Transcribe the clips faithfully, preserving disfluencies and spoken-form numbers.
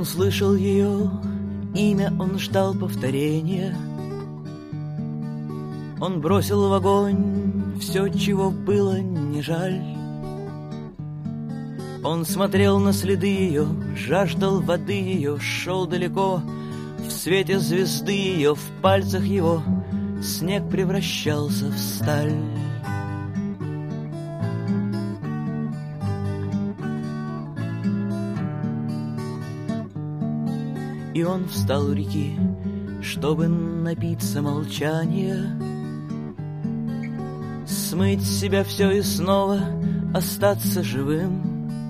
Он слышал ее имя, он ждал повторения. Он бросил в огонь все, чего было не жаль. Он смотрел на следы ее, жаждал воды ее, шел далеко. В свете звезды ее, в пальцах его снег превращался в сталь. И он встал у реки, чтобы напиться молчания, смыть с себя все и снова остаться живым,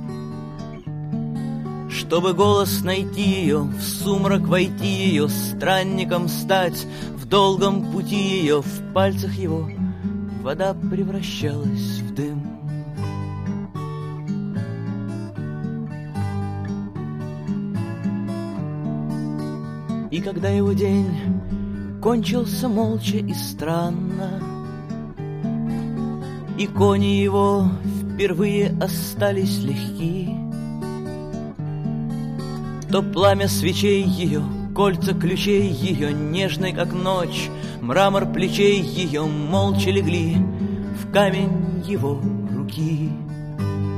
чтобы голос найти ее, в сумрак войти ее, странником стать, в долгом пути ее, в пальцах его вода превращалась в дым. И когда его день кончился молча и странно, и кони его впервые остались легки, то пламя свечей ее, кольца ключей ее, нежной как ночь, мрамор плечей ее молча легли в камень его руки.